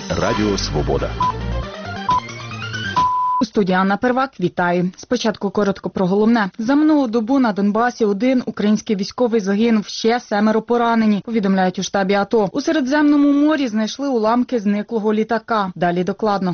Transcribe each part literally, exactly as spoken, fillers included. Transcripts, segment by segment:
Радіо Свобода. У студії Анна Первак. Вітаю. Спочатку коротко про головне. За минулу добу на Донбасі один український військовий загинув, ще семеро поранені, повідомляють у штабі АТО. У Середземному морі знайшли уламки зниклого літака. Далі докладно.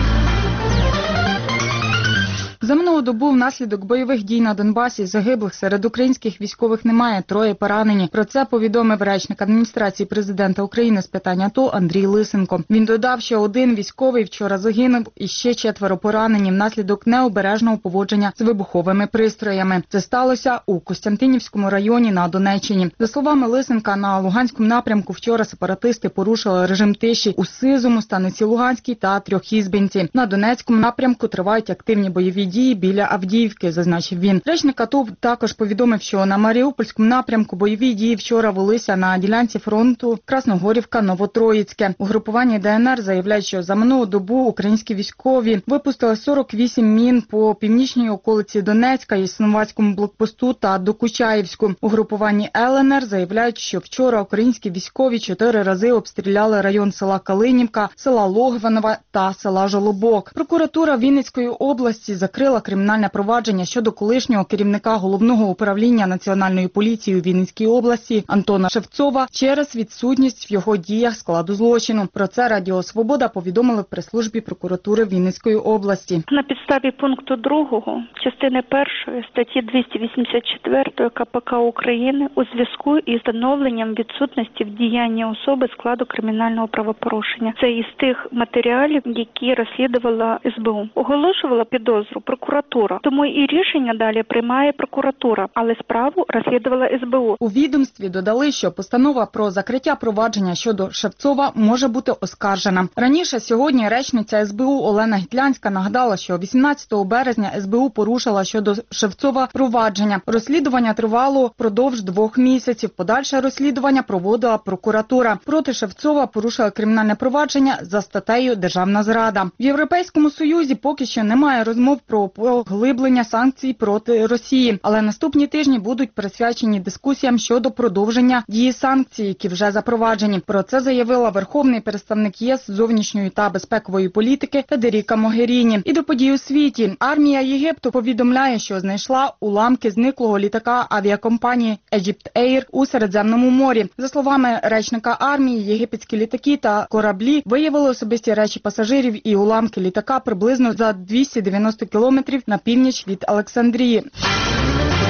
За минулу добу внаслідок бойових дій на Донбасі загиблих серед українських військових немає, троє поранені. Про це повідомив речник адміністрації президента України з питань АТО Андрій Лисенко. Він додав, що один військовий вчора загинув і ще четверо поранені внаслідок необережного поводження з вибуховими пристроями. Це сталося у Костянтинівському районі на Донеччині. За словами Лисенка, на Луганському напрямку вчора сепаратисти порушили режим тиші у Сизому, Станиці Луганській та Трьохізбинці. На Донецькому напрямку тривають активні бойові дії біля Авдіївки, зазначив він. Речник АТО також повідомив, що на Маріупольському напрямку бойові дії вчора велися на ділянці фронту Красногорівка-Новотроїцьке. Угрупування ДНР заявляють, що за минулу добу українські військові випустили сорок вісім мін по північній околиці Донецька, Ясноватському блокпосту та Докучаївську. Угрупування ЛНР заявляють, що вчора українські військові чотири рази обстріляли район села Калинівка, села Логвинова та села Жолобок. Прокуратура Вінницької області закрила кримінальне провадження щодо колишнього керівника Головного управління Національної поліції у Вінницькій області Антона Шевцова через відсутність в його діях складу злочину. Про це Радіо Свобода повідомили в прес-службі прокуратури Вінницької області. На підставі пункту другого частини першої статті двісті вісімдесят чотири КПК України у зв'язку із встановленням відсутності в діянні особи складу кримінального правопорушення. Це із тих матеріалів, які розслідувала ес бе у. Оголошувала підозру прокуратура. Тому і рішення далі приймає прокуратура, але справу розслідувала ес бе у. У відомстві додали, що постанова про закриття провадження щодо Шевцова може бути оскаржена. Раніше сьогодні речниця ес бе у Олена Гітлянська нагадала, що вісімнадцятого березня ес бе у порушила щодо Шевцова провадження. Розслідування тривало впродовж двох місяців. Подальше розслідування проводила прокуратура. Проти Шевцова порушила кримінальне провадження за статтею «Державна зрада». В Європейському Союзі поки що немає розмов про поглиблення санкцій проти Росії, але наступні тижні будуть присвячені дискусіям щодо продовження дії санкцій, які вже запроваджені. Про це заявила Верховний представник ЄС з зовнішньої та безпекової політики Федеріка Могеріні. І до подій у світі. Армія Єгипту повідомляє, що знайшла уламки зниклого літака авіакомпанії Egypt Air у Середземному морі. За словами речника армії, єгипетські літаки та кораблі виявили особисті речі пасажирів і уламки літака приблизно за двісті дев'яносто кілометрів на північ від Олександрії.